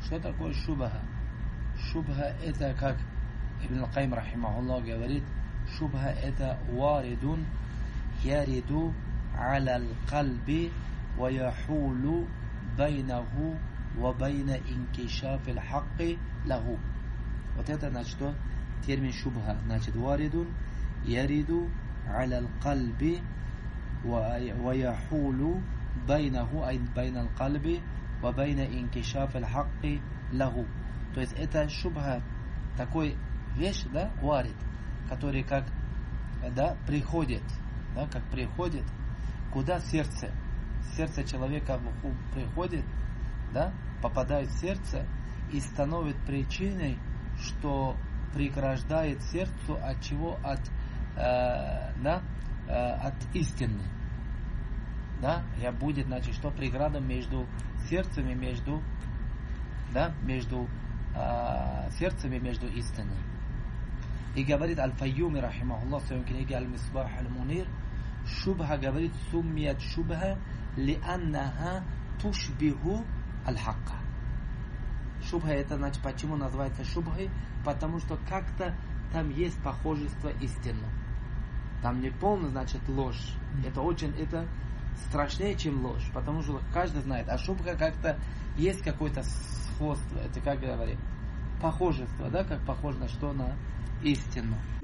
Что такое шубха? Шубха это, как Ибн Аль-Каим рахимахуллах говорит, шубха это варидун яриду аля аль-кальби ва яхулу байнаху ва байна инкишаф аль-хакки лаху. Вот это, значит, что? Термин шубха. Значит, варидун яриду аля аль-кальби ва яхулу байнаху, ай байна аль-кальби ва байна инкишаф аль-хакки лаху. То есть это шубха, такой вещь, да, варит, который как, да, приходит, да, как приходит, куда сердце человека приходит, да, попадает в сердце и становится причиной, что преграждает сердцу от чего? От истины. Да, я будет, значит, что преграда между сердцами, между сердцами, между истиной. И говорит Аль-Файюми рахимахуллах в своем книге Аль-Мисбах Аль-Мунир, шубха, говорит, суммият шубха лианнаха тушбиху аль-хакка. Шубха это, значит, почему называется шубхой? Потому что как-то там есть похожество истину. Там не полная, значит, ложь. Это страшнее, чем ложь. Потому что каждый знает. А шубха как-то есть какое-то сходство. Это как говорит? Похожество, да? Как похоже на что? На истину.